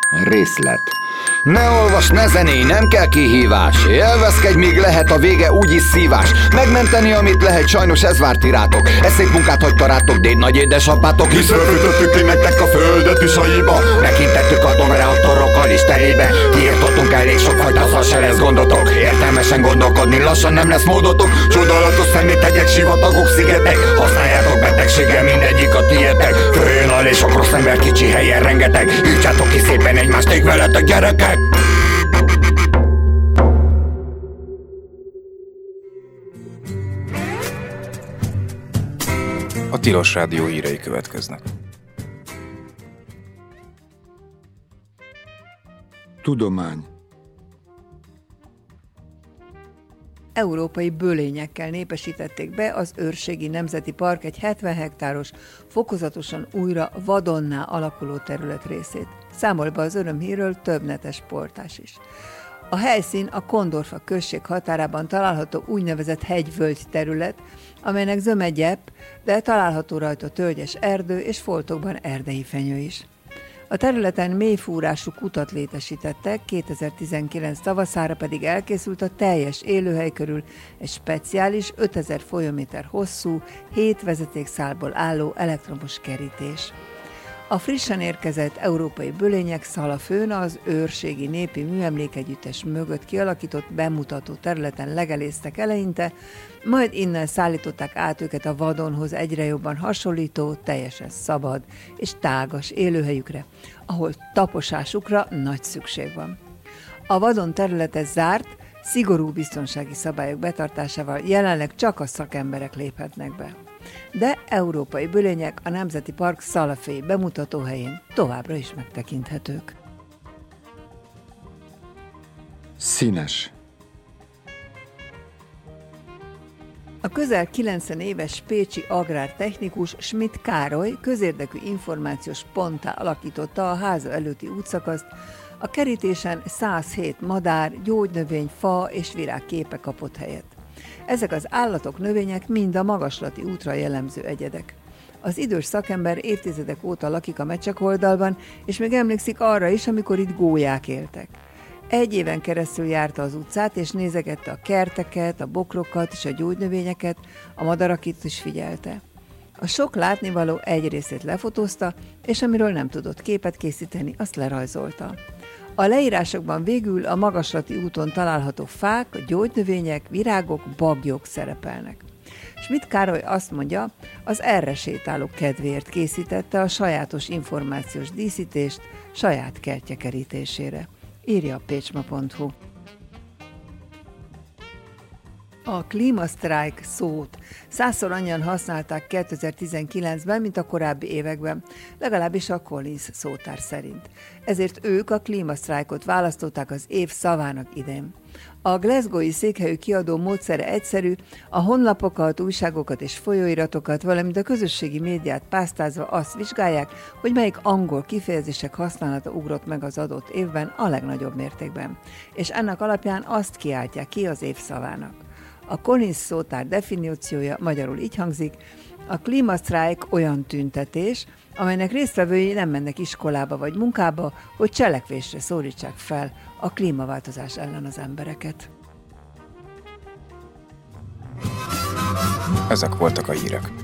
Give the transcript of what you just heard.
Részlet. Ne olvas, ne zenélj, nem kell kihívás. Élvezkedj, míg lehet, a vége úgyis szívás. Megmenteni, amit lehet, sajnos ez várt irátok. Eszék munkát hagyta rátok, déd nagy édesapátok. Hisz röfötöttük ki nektek a földet is aiba. Megintettük atomreaktorokkal is terébe. Kiirtottunk elég sokfajta szar, se lesz gondotok. Értelmesen gondolkodni, lassan nem lesz módotok. Csodálatos szeméthegyek, sivatagok, szigetek. Használjátok betegséggel, mindegyik a tiétek. Följön a és sok rossz ember, kicsi helyen rengeteg. Írtsátok ki szépen egymást, ég veletek, gyerekek! A Tilos Rádió hírei következnek. Tudomány. Európai bölényekkel népesítették be az Őrségi Nemzeti Park egy 70 hektáros, fokozatosan újra vadonná alakuló terület részét. Számol be az örömhírről több netes portás is. A helyszín a Kondorfa község határában található úgynevezett hegyvölgy terület, amelynek zöme gyepp, de található rajta tölgyes erdő és foltokban erdei fenyő is. A területen mélyfúrású kutat létesítettek, 2019 tavaszára pedig elkészült a teljes élőhely körül egy speciális 5000 folyóméter hosszú, 7 vezetékszálból álló elektromos kerítés. A frissen érkezett európai bölények Szalafőn az Őrségi Népi Műemlékegyüttes mögött kialakított bemutató területen legelésztek eleinte, majd innen szállították át őket a vadonhoz egyre jobban hasonlító, teljesen szabad és tágas élőhelyükre, ahol taposásukra nagy szükség van. A vadon területe zárt, szigorú biztonsági szabályok betartásával jelenleg csak a szakemberek léphetnek be. De európai bölények a Nemzeti Park szalafői bemutatóhelyén továbbra is megtekinthetők. Színes. A közel 90 éves pécsi agrártechnikus Schmidt Károly közérdekű információs ponttá alakította a háza előtti útszakaszt, a kerítésen 107 madár, gyógynövény, fa és virágképe kapott helyet. Ezek az állatok, növények mind a magaslati útra jellemző egyedek. Az idős szakember évtizedek óta lakik a Mecsekoldalban, és még emlékszik arra is, amikor itt gólyák éltek. 1 éven keresztül járta az utcát, és nézegette a kerteket, a bokrokat és a gyógynövényeket, a madarakit is figyelte. A sok látnivaló egy részét lefotózta, és amiről nem tudott képet készíteni, azt lerajzolta. A leírásokban végül a magaslati úton található fák, gyógynövények, virágok, bagyok szerepelnek. Schmidt Károly azt mondja, az erre sétálók kedvéért készítette a sajátos információs díszítést saját kertje kerítésére. Írja a pécsma.hu. A klímasztrájk szót 100-szor annyian használták 2019-ben, mint a korábbi években, legalábbis a Collins szótár szerint. Ezért ők a klímasztrájkot választották az év szavának idén. A Glasgow-i székhelyű kiadó módszere egyszerű, a honlapokat, újságokat és folyóiratokat, valamint a közösségi médiát pásztázva azt vizsgálják, hogy melyik angol kifejezések használata ugrott meg az adott évben a legnagyobb mértékben, és ennek alapján azt kiáltják ki az év szavának. A Collins szótár definíciója magyarul így hangzik: a klímasztrájk olyan tüntetés, amelynek résztvevői nem mennek iskolába vagy munkába, hogy cselekvésre szólítsák fel a klímaváltozás ellen az embereket. Ezek voltak a hírek.